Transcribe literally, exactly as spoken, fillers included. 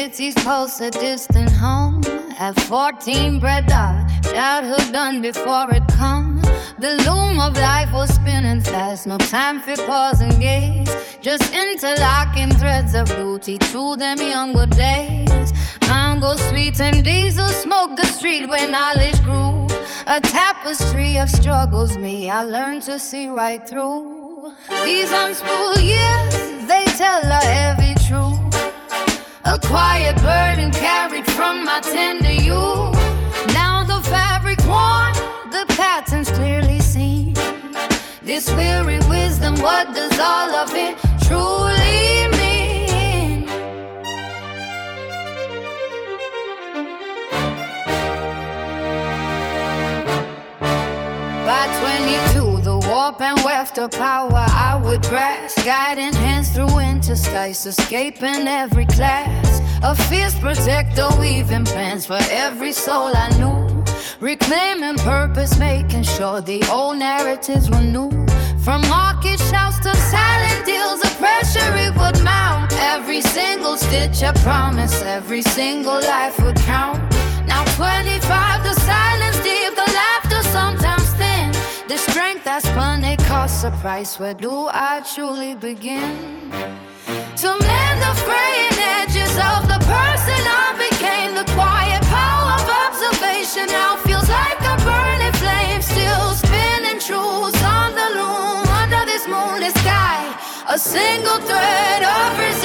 city's pulse, a distant home. At fourteen, bred our childhood done before it come. The loom of life was spinning fast, no time for pause and gaze. Just interlocking threads of beauty through them younger days. Mango sweet and diesel smoke, the street where knowledge grew. A tapestry of struggles me, I learned to see right through. These unspooled years, they tell a heavy truth. A quiet burden carried from my tender youth. Now the fabric worn, the patterns clearly seen. This weary wisdom, what does all of it truly mean? By twenty-two, the warp and weft of power I would grasp, guiding hands through interstices, escaping every class. A fierce protector, weaving plans for every soul I knew. Reclaiming purpose, making sure the old narratives were new. From market shouts to silent deals, the pressure it would mount. Every single stitch a promise, every single life would count. Now twenty-five, the silence deep, the laughter sometimes thin. The strength I spun, it costs a price. Where do I truly begin? To mend the fraying edges of the person I became. The quiet power of observation now feels like a burning flame, still spinning truths on the loom under this moonlit sky. A single thread of resistance.